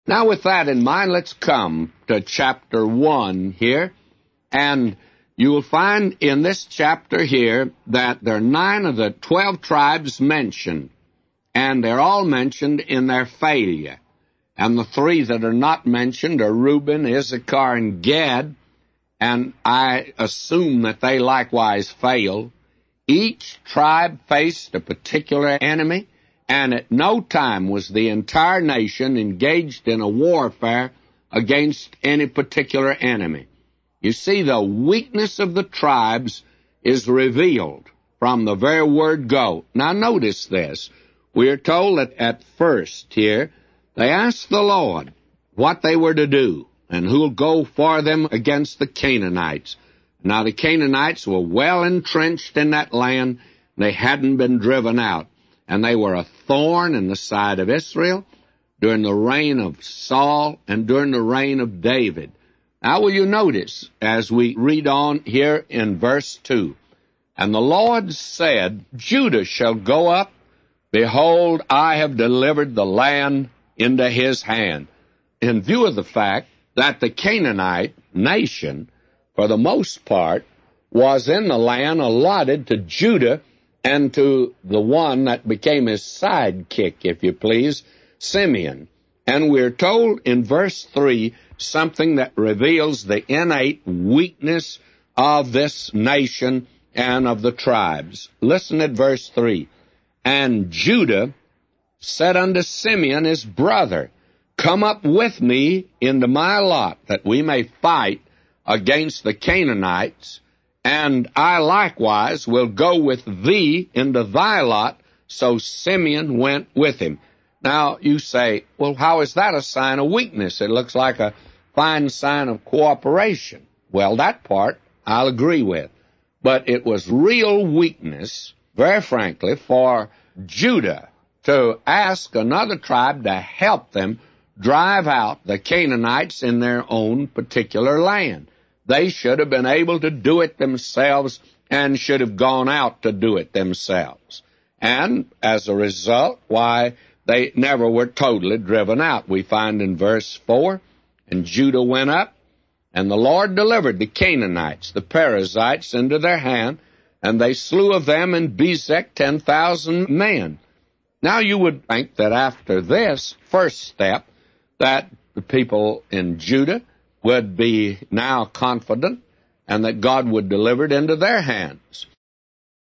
Now, with that in mind, let's come to chapter 1 here. And you will find in this chapter here that there are 9 of the 12 tribes mentioned. And they're all mentioned in their failure. And the 3 that are not mentioned are Reuben, Issachar, and Gad. And I assume that they likewise failed. Each tribe faced a particular enemy, and at no time was the entire nation engaged in a warfare against any particular enemy. You see, the weakness of the tribes is revealed from the very word go. Now notice this. We are told that at first here, they asked the Lord what they were to do and who'll go for them against the Canaanites. Now the Canaanites were well entrenched in that land. They hadn't been driven out. And they were a thorn in the side of Israel during the reign of Saul and during the reign of David. Now will you notice as we read on here in verse 2, "And the Lord said, Judah shall go up. Behold, I have delivered the land into his hand." In view of the fact that the Canaanite nation, for the most part, was in the land allotted to Judah and to the one that became his sidekick, if you please, Simeon. And we're told in verse 3 something that reveals the innate weakness of this nation and of the tribes. Listen at verse 3. "And Judah said unto Simeon his brother, Come up with me into my lot, that we may fight against the Canaanites, and I likewise will go with thee into thy lot. So Simeon went with him." Now, you say, well, how is that a sign of weakness? It looks like a fine sign of cooperation. Well, that part I'll agree with. But it was real weakness, very frankly, for Judah to ask another tribe to help them drive out the Canaanites in their own particular land. They should have been able to do it themselves and should have gone out to do it themselves. And as a result, why, they never were totally driven out. We find in verse 4, "And Judah went up, and the Lord delivered the Canaanites, the Perizzites, into their hand, and they slew of them in Bezek 10,000 men." Now you would think that after this first step, that the people in Judah would be now confident and that God would deliver it into their hands.